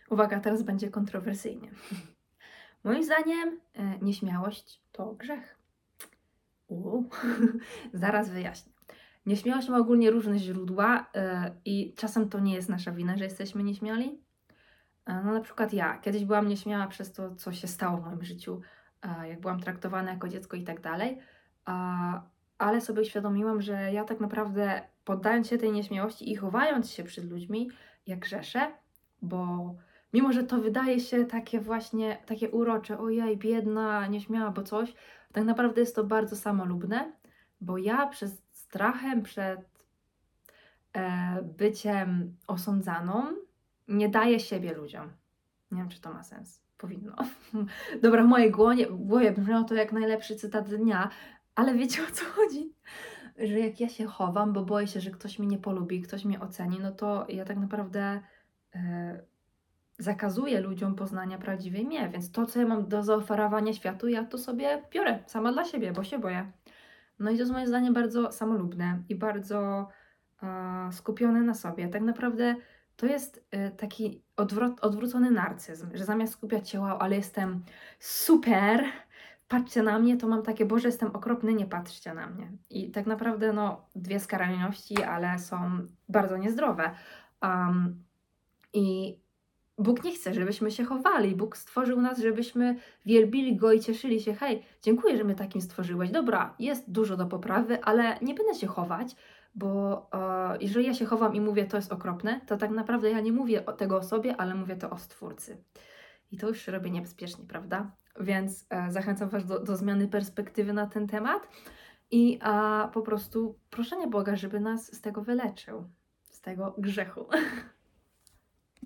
Uwaga, teraz będzie kontrowersyjnie. Moim zdaniem nieśmiałość to grzech. Uuu. Zaraz wyjaśnię. Nieśmiałość ma ogólnie różne źródła i czasem to nie jest nasza wina, że jesteśmy nieśmiali. No na przykład ja kiedyś byłam nieśmiała przez to, co się stało w moim życiu, jak byłam traktowana jako dziecko i tak dalej, ale sobie uświadomiłam, że ja tak naprawdę poddając się tej nieśmiałości i chowając się przed ludźmi, jak grzeszę, bo mimo, że to wydaje się takie właśnie, takie urocze, ojej, biedna, nieśmiała, bo coś, tak naprawdę jest to bardzo samolubne, bo ja przez strachem przed byciem osądzaną nie daję siebie ludziom. Nie wiem, czy to ma sens. Powinno. Dobra, w mojej głowie brzmiało to jak najlepszy cytat dnia, ale wiecie o co chodzi? Że jak ja się chowam, bo boję się, że ktoś mnie nie polubi, ktoś mnie oceni, no to ja tak naprawdę e, zakazuję ludziom poznania prawdziwej mnie, więc to, co ja mam do zaoferowania światu, ja to sobie biorę sama dla siebie, bo się boję. No i to jest moim zdaniem bardzo samolubne i bardzo skupione na sobie. Tak naprawdę to jest taki odwrócony narcyzm, że zamiast skupiać się, wow, ale jestem super, patrzcie na mnie, to mam takie, Boże, jestem okropny, nie patrzcie na mnie. I tak naprawdę, no, dwie skrajności, ale są bardzo niezdrowe. I Bóg nie chce, żebyśmy się chowali. Bóg stworzył nas, żebyśmy wielbili Go i cieszyli się. Hej, dziękuję, że mnie takim stworzyłeś. Dobra, jest dużo do poprawy, ale nie będę się chować, bo jeżeli ja się chowam i mówię, to jest okropne, to tak naprawdę ja nie mówię tego o sobie, ale mówię to o Stwórcy. I to już się robi niebezpiecznie, prawda? Więc zachęcam Was do zmiany perspektywy na ten temat i po prostu proszenia Boga, żeby nas z tego wyleczył, z tego grzechu.